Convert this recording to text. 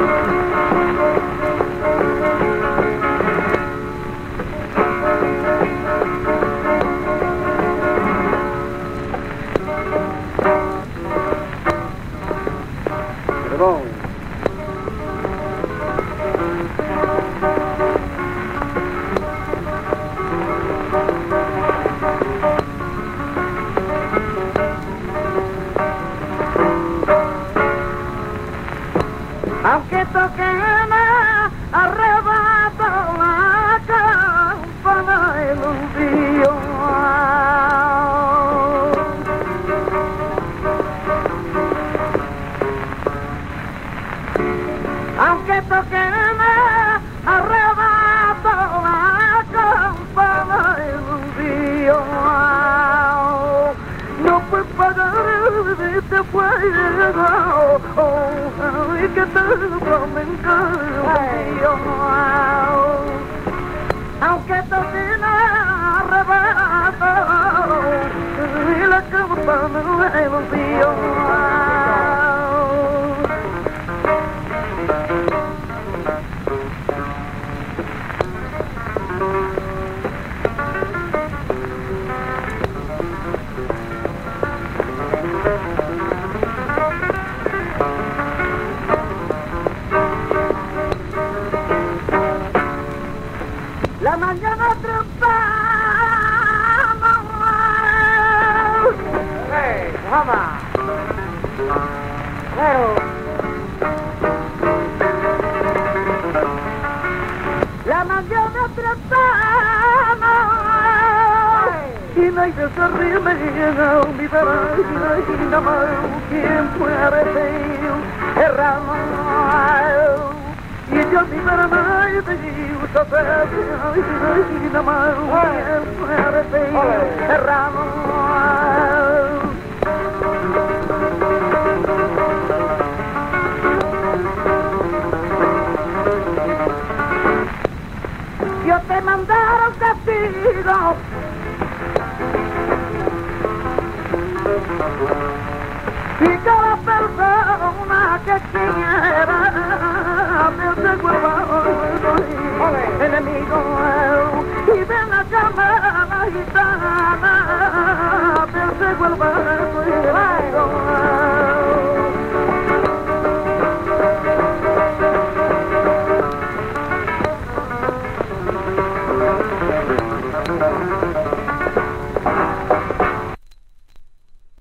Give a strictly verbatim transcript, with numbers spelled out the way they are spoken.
Aunque toquen arrebato la campana el río, aunque toquen arrebato la campana el río, no puedo pagar este fuego, oh, y que te flamenco, aunque toquen arrebato y la campana el río. La mañana temprano, hey, mamá, pero la mañana temprano, hey, y no hay de sonreírme, no olvidará, y no más quien puede ser errado. Y yo mi verano y te gusta ser y nada más puede ser errado. Yo te mandaron castigo y cada persona que quiera me recuerda enemigo y ven la cama la gitana me recuerda